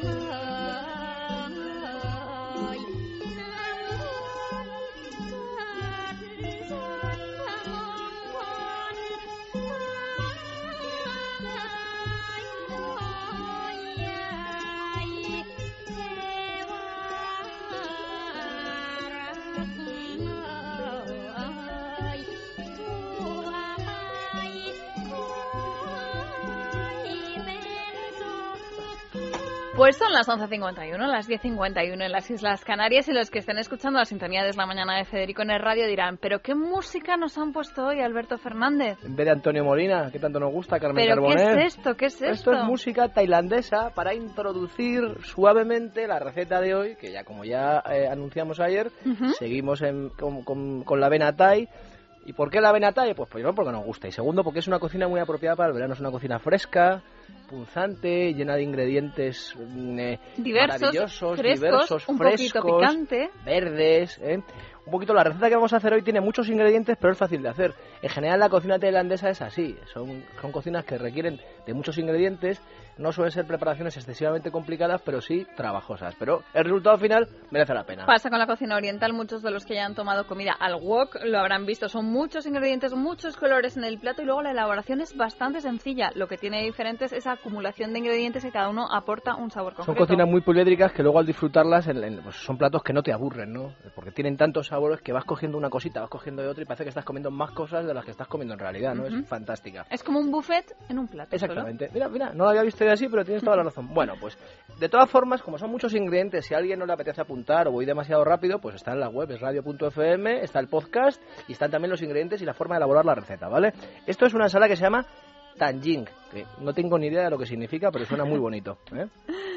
Pues son las 11:51, las 10:51 en las Islas Canarias, y los que estén escuchando la sintonía de Es la Mañana de Federico en el radio dirán: ¿pero qué música nos han puesto hoy, Alberto Fernández? En vez de Antonio Molina, que tanto nos gusta, Carmen ¿Pero Carboner. qué es esto? ¿Qué es esto? Esto es música tailandesa para introducir suavemente la receta de hoy, que ya como ya anunciamos ayer, seguimos con la avena thai. ¿Y por qué la avena thai? Pues primero porque nos gusta, y segundo porque es una cocina muy apropiada para el verano. Es una cocina fresca, punzante, llena de ingredientes maravillosos, diversos, un frescos, poquito picante, verdes. Un poquito la receta que vamos a hacer hoy tiene muchos ingredientes, pero es fácil de hacer. En general la cocina tailandesa es así, son cocinas que requieren de muchos ingredientes. No suelen ser preparaciones excesivamente complicadas, pero sí trabajosas. Pero el resultado final merece la pena. Pasa con la cocina oriental. Muchos de los que ya han tomado comida al wok lo habrán visto. Son muchos ingredientes, muchos colores en el plato, y luego la elaboración es bastante sencilla. Lo que tiene diferente es esa acumulación de ingredientes, y cada uno aporta un sabor concreto. Son cocinas muy poliédricas que luego al disfrutarlas pues son platos que no te aburren, ¿no? Porque tienen tantos sabores que vas cogiendo una cosita, vas cogiendo otra, y parece que estás comiendo más cosas de las que estás comiendo en realidad, ¿no? Es fantástica. Es como un buffet en un plato. Exactamente. Solo. Mira, no lo había visto así, pero tienes toda la razón. Bueno, pues de todas formas, como son muchos ingredientes, si a alguien no le apetece apuntar o voy demasiado rápido, pues está en la web, es radio.fm, está el podcast y están también los ingredientes y la forma de elaborar la receta, ¿vale? Esto es una ensalada que se llama Thanjing, que no tengo ni idea de lo que significa, pero suena muy bonito, ¿eh?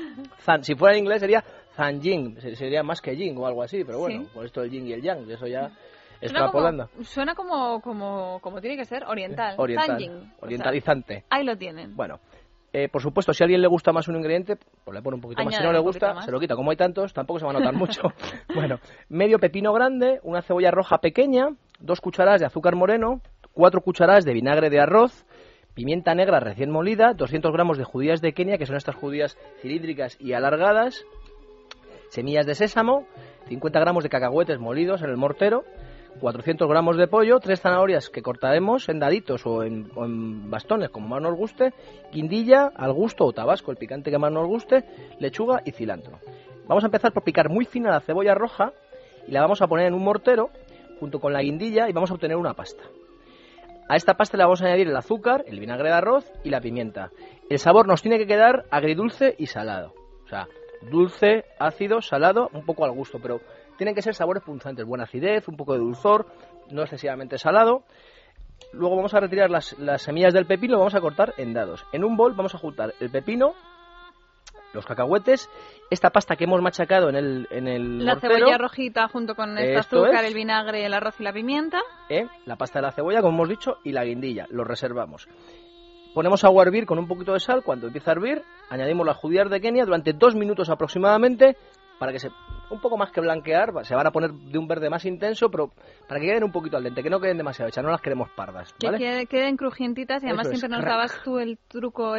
Si fuera en inglés sería Thanjing, sería más que yin o algo así, pero bueno, por esto el yin y el yang, eso ya extrapolando. Suena como tiene que ser, oriental. Orientalizante. O sea, ahí lo tienen. Bueno, por supuesto, si a alguien le gusta más un ingrediente, pues le pone un poquito más. Si no le gusta, se lo quita. Como hay tantos, tampoco se va a notar mucho. Bueno, medio pepino grande, una cebolla roja pequeña, 2 cucharadas de azúcar moreno, 4 cucharadas de vinagre de arroz, pimienta negra recién molida, 200 gramos de judías de Kenia, que son estas judías cilíndricas y alargadas, semillas de sésamo, 50 gramos de cacahuetes molidos en el mortero, 400 gramos de pollo, 3 zanahorias que cortaremos en daditos o en bastones, como más nos guste, guindilla al gusto o tabasco, el picante que más nos guste, lechuga y cilantro. Vamos a empezar por picar muy fina la cebolla roja y la vamos a poner en un mortero junto con la guindilla y vamos a obtener una pasta. A esta pasta le vamos a añadir el azúcar, el vinagre de arroz y la pimienta. El sabor nos tiene que quedar agridulce y salado. O sea, dulce, ácido, salado, un poco al gusto, pero tienen que ser sabores punzantes, buena acidez, un poco de dulzor, no excesivamente salado. Luego vamos a retirar las semillas del pepino y lo vamos a cortar en dados. En un bol vamos a juntar el pepino, los cacahuetes, esta pasta que hemos machacado en el la mortero, cebolla rojita junto con el azúcar, el vinagre, el arroz y la pimienta. La pasta de la cebolla, como hemos dicho, y la guindilla, lo reservamos. Ponemos agua a hervir con un poquito de sal. Cuando empieza a hervir, añadimos las judías de Kenia durante 2 minutos aproximadamente, para que un poco más que blanquear, se van a poner de un verde más intenso, pero para que queden un poquito al dente, que no queden demasiado hechas, no las queremos pardas, ¿vale? Que queden crujientitas, y además Eso siempre nos dabas tú el truco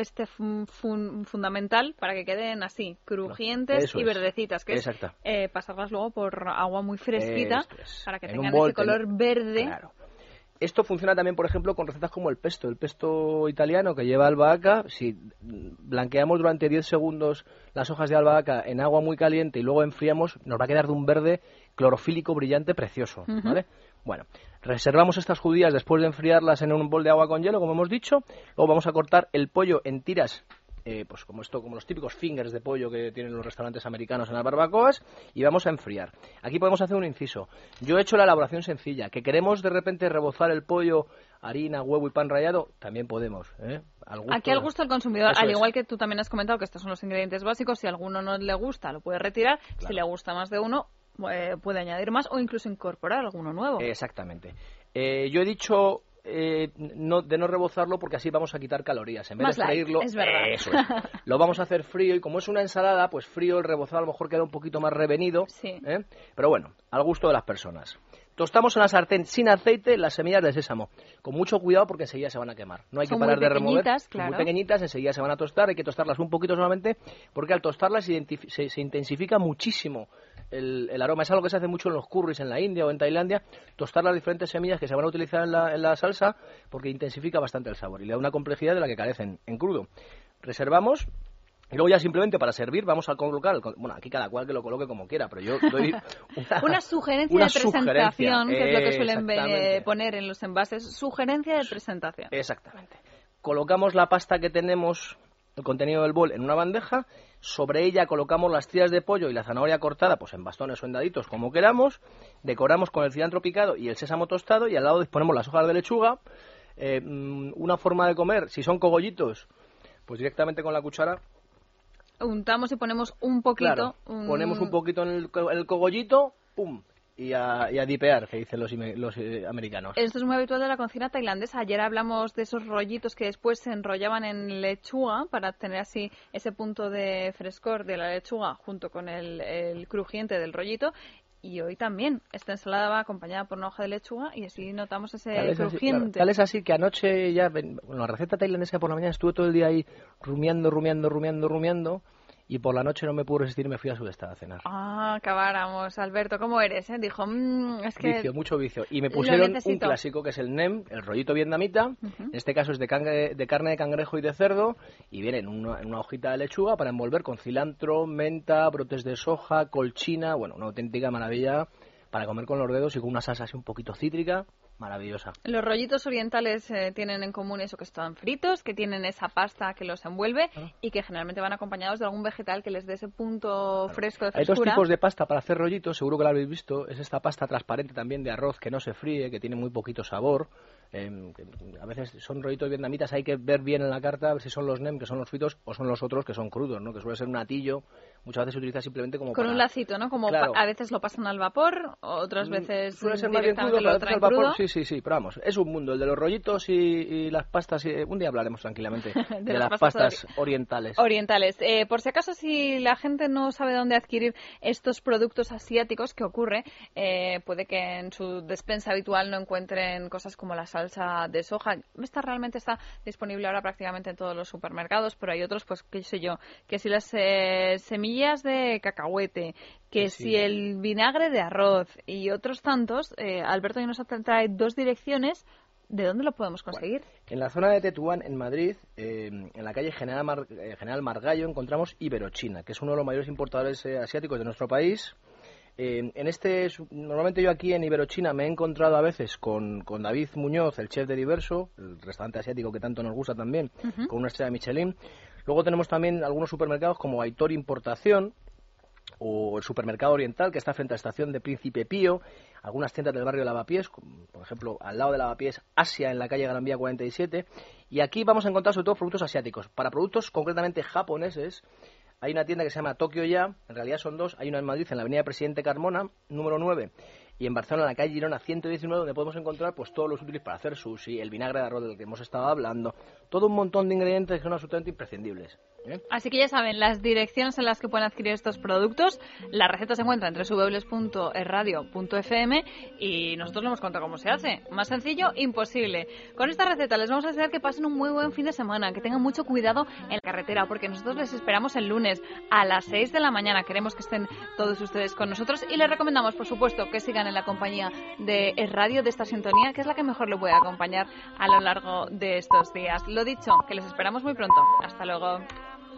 fundamental para que queden así, crujientes y verdecitas, que es pasarlas luego por agua muy fresquita para que tengan ese color verde. Claro. Esto funciona también, por ejemplo, con recetas como el pesto italiano que lleva albahaca. Si blanqueamos durante 10 segundos las hojas de albahaca en agua muy caliente y luego enfriamos, nos va a quedar de un verde clorofílico brillante precioso, ¿vale? Bueno, reservamos estas judías después de enfriarlas en un bol de agua con hielo, como hemos dicho. Luego vamos a cortar el pollo en tiras, pues como los típicos fingers de pollo que tienen los restaurantes americanos en las barbacoas, y vamos a enfriar. Aquí podemos hacer un inciso. Yo he hecho la elaboración sencilla. Que queremos de repente rebozar el pollo, harina, huevo y pan rallado, también podemos, Aquí al gusto del consumidor, al igual que tú también has comentado que estos son los ingredientes básicos. Si a alguno no le gusta, lo puede retirar. Claro. Si le gusta más de uno, puede añadir más o incluso incorporar alguno nuevo. Exactamente. Yo he dicho de no rebozarlo porque así vamos a quitar calorías. En vez de freírlo, es verdad. Eso es. Lo vamos a hacer frío, y como es una ensalada, pues frío, el rebozado a lo mejor queda un poquito más revenido. Sí. Pero bueno, al gusto de las personas. Tostamos en la sartén sin aceite las semillas de sésamo, con mucho cuidado porque enseguida se van a quemar. No hay que parar de remover. Claro. Son muy pequeñitas, enseguida se van a tostar, hay que tostarlas un poquito solamente, porque al tostarlas se intensifica muchísimo el aroma. Es algo que se hace mucho en los curries en la India o en Tailandia, tostar las diferentes semillas que se van a utilizar en la salsa, porque intensifica bastante el sabor y le da una complejidad de la que carecen en crudo. Reservamos. Y luego ya simplemente para servir vamos a colocar, bueno, aquí cada cual que lo coloque como quiera, pero yo doy una sugerencia de presentación, que es lo que suelen poner en los envases, sugerencia de presentación. Exactamente. Colocamos la pasta que tenemos, el contenido del bol, en una bandeja, sobre ella colocamos las tiras de pollo y la zanahoria cortada, pues en bastones o en daditos, como queramos, decoramos con el cilantro picado y el sésamo tostado y al lado disponemos las hojas de lechuga, una forma de comer, si son cogollitos, pues directamente con la cuchara untamos y ponemos un poquito. Claro, ponemos un poquito en el cogollito, pum, y a dipear, que dicen los americanos. Esto es muy habitual de la cocina tailandesa. Ayer hablamos de esos rollitos que después se enrollaban en lechuga para tener así ese punto de frescor de la lechuga junto con el crujiente del rollito. Y hoy también esta ensalada va acompañada por una hoja de lechuga y así notamos ese crujiente. Tal es así que anoche ya, la receta tailandesa por la mañana estuve todo el día ahí rumiando y por la noche no me pude resistir y me fui a Sudestada a cenar. Ah, acabáramos. Alberto, ¿cómo eres? Dijo, es que... Mucho vicio. Y me pusieron un clásico que es el nem, el rollito vietnamita. En este caso es de carne de cangrejo y de cerdo y viene en una hojita de lechuga para envolver con cilantro, menta, brotes de soja, colchina. Bueno, una auténtica maravilla para comer con los dedos y con una salsa así un poquito cítrica. Maravillosa. Los rollitos orientales tienen en común eso, que están fritos, que tienen esa pasta que los envuelve y que generalmente van acompañados de algún vegetal que les dé ese punto fresco de frescura. Hay dos tipos de pasta para hacer rollitos, seguro que la habéis visto. Es esta pasta transparente también de arroz que no se fríe, que tiene muy poquito sabor. A veces son rollitos vietnamitas, hay que ver bien en la carta a ver si son los nem, que son los fritos, o son los otros, que son crudos, ¿no? Que suele ser un atillo. Muchas veces se utiliza simplemente como con un lacito, ¿no? Como claro. A veces lo pasan al vapor, otras veces suele ser más bien crudo, lo traen al vapor. Sí, pero vamos, es un mundo, el de los rollitos y las pastas. Un día hablaremos tranquilamente de las pastas orientales. Por si acaso, si la gente no sabe dónde adquirir estos productos asiáticos, ¿qué ocurre? Puede que en su despensa habitual no encuentren cosas como la salsa de soja. Esta realmente está disponible ahora prácticamente en todos los supermercados, pero hay otros, pues, qué sé yo, que si las semillas de cacahuete, que si el vinagre de arroz y otros tantos. Alberto hoy nos trae dos direcciones. ¿De dónde lo podemos conseguir? Bueno, en la zona de Tetuán, en Madrid, en la calle General Margallo, encontramos Iberochina, que es uno de los mayores importadores asiáticos de nuestro país. Normalmente yo aquí en Iberochina me he encontrado a veces con David Muñoz, el chef de Diverso, el restaurante asiático que tanto nos gusta también, con una estrella Michelin. Luego tenemos también algunos supermercados como Aitor Importación o el supermercado oriental que está frente a la estación de Príncipe Pío, algunas tiendas del barrio de Lavapiés, por ejemplo, al lado de Lavapiés, Asia, en la calle Gran Vía 47. Y aquí vamos a encontrar sobre todo productos asiáticos. Para productos concretamente japoneses, hay una tienda que se llama Tokyo Ya, en realidad son dos, hay una en Madrid, en la avenida Presidente Carmona, número 9, y en Barcelona, en la calle Girona 119, donde podemos encontrar pues todos los útiles para hacer sushi, el vinagre de arroz del que hemos estado hablando, todo un montón de ingredientes que son absolutamente imprescindibles. Así que ya saben, las direcciones en las que pueden adquirir estos productos, la receta se encuentra en www.erradio.fm y nosotros le hemos contado cómo se hace. Más sencillo, imposible. Con esta receta les vamos a desear que pasen un muy buen fin de semana, que tengan mucho cuidado en la carretera, porque nosotros les esperamos el lunes a las 6 de la mañana. Queremos que estén todos ustedes con nosotros y les recomendamos, por supuesto, que sigan en la compañía de Radio, de esta sintonía, que es la que mejor le puede acompañar a lo largo de estos días. Lo dicho, que les esperamos muy pronto. Hasta luego.